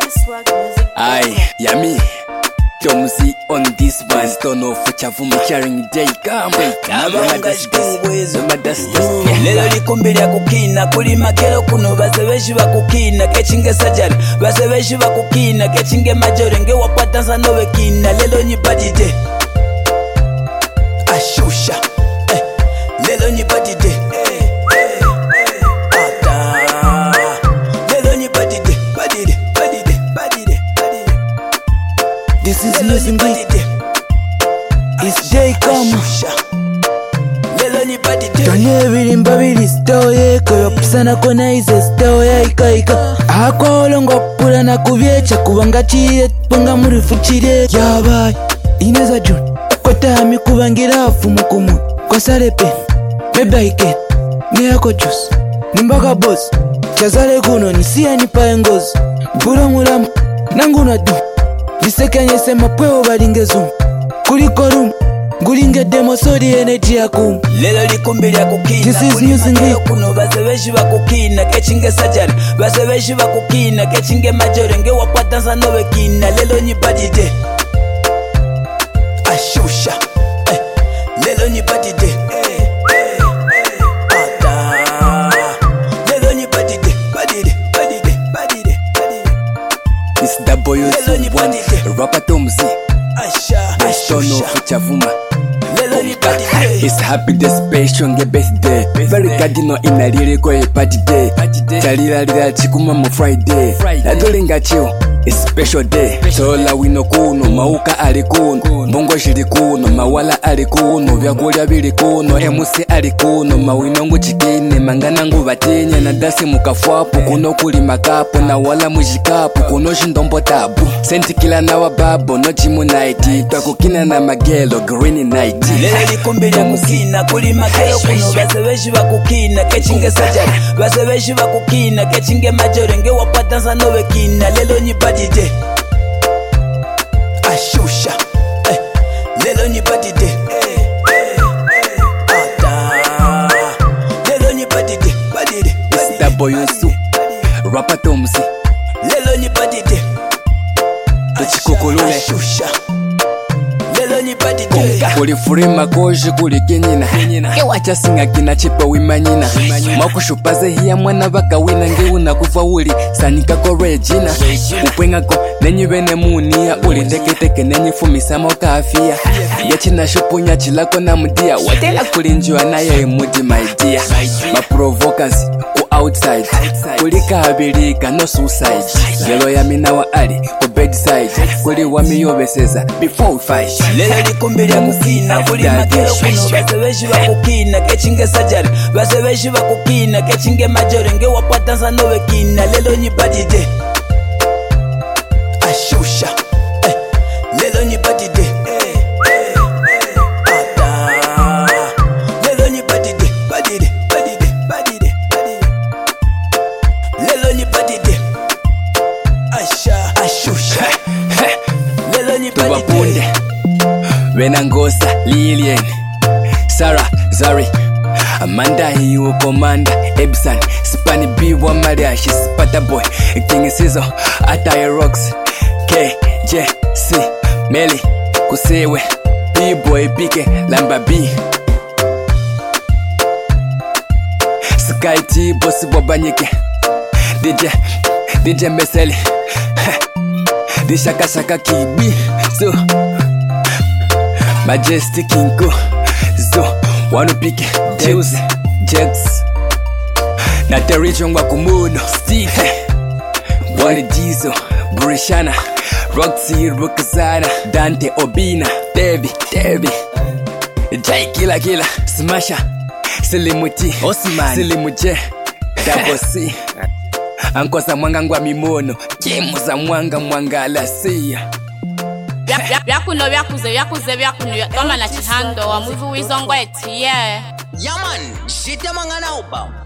Aye, yummy. Tomzi on this one, stone off Chavuma carrying day come. Lelo likumbira kukina kuli makelo kuno basebeshi bakukina kechinge sajari basebeshi bakukina kechinge majore nge wakwatanza nowe kina lelo nyibadide ashusha lelo nyibadide This is music beat. It's day come. Tanye vilimba vili stoye kwa pusana kona ize stoye ikaika. Ako olongo pula na kuvyecha kubanga chie panga murifu chile yabai. Ineza jun kwa tami kubangira afu mukumu kwa sarepe mebaike ne yako juice nimbaga boss chazale kuno nisiya nipaye ngozi bura mulamu nangu na du Disekanye sema pweo balingezu kuliko room ngulinge demo sodi energy yakum lelo likumbira kukina This is music beat. Kuno basebeshi bakukina kechinge sajari basebeshi bakukina kechinge majore nge wakwatanza nowe kina lelo nyibadide ashusha lelo nyibadide lelo nyibadide badide It's the boy one, rapper Tomzi. Stone off Chavuma. It's happy day special nge birthday. Very cardinal inalire kwa party day. Chalila lila chikuma mo Friday. Ladolinga chill. It's special day. Sola wino kuno, mauka ali kuno, mbongo shiri kuno, mawala ali kuno, vyakulya bili kuno, emusi ali kuno, mawino ngu chikine, mangana ngu batinya, na dasi mukafwapu, kuno kuli makapu, na wala mujikapu, kuno shindombo tabu. Senti kila na wababo, no chimu nighti, twa kukina na magelo, green nighti. Lele likumbira kukina, kuli magelo kuno, basebeshi bakukina, kechinge sajari, basebeshi bakukina, kechinge majore, nge wakwatanza nowe kina, lelo nyibadide ashusha lelo nyibadide lelo nyibadide badide It's the boy Yusu, rapper Tomzi. lelo nyibadide Tuchikukulule ashusha lelo nyibadide kuli furima koji kuli kenyina kewa chasinga kina chipa wimanyina mwakushupaze hiya mwana baka wina nge unakuva uli sanika ko regina upwengako nenyi bene munia uli teketeke nenyi fumisamo kafia yachina shupunya chilako na mudia watela kulinjua nayo imudi my dear ma provokers ku outside kuli kahabilika no suicide lelo ya mina wa ali ku bedside kuli wamiyobeseza before we fight lelo likumbira kukina kuli makelo kuno basebeshi bakukina kechinge sajari basebeshi bakukina kechinge majore nge wakwatanza nowe kina lelo nyibadide ashusha lelo nyibadide lelo nyibadide badide lelo nyibadide ashusha lelo nyibadide tubapunde Venangosa, Lilian, Sarah, Zari, Amanda, Hiu, Commander, Ebson, Spani B, One Maria, she's Pata Boy, King Sizzle, Ataya Rocks, K, J, C, Melly, Kusewe, B-Boy, Pike, Lamba B, Sky T, Bossy Bobanyike, DJ Meseli, the Shaka Shaka Kibi, so. Majestic Inko, so wanupike Juice, Jets, na Territion Wakumuno, Steve, Wally Diesel, Burishana, Roxy Rukazana, Dante Obina, Devi, Jai Kila, Smasha, Silimuti, Osman, Silimuje, Double C, Ankosa Mwanga Mimono, Kimu za Mwanga la Sia. Vyakuno vyakuze toma na chihando wa mwivu wizongweti yeah. Yaman, shit ya mangana upa.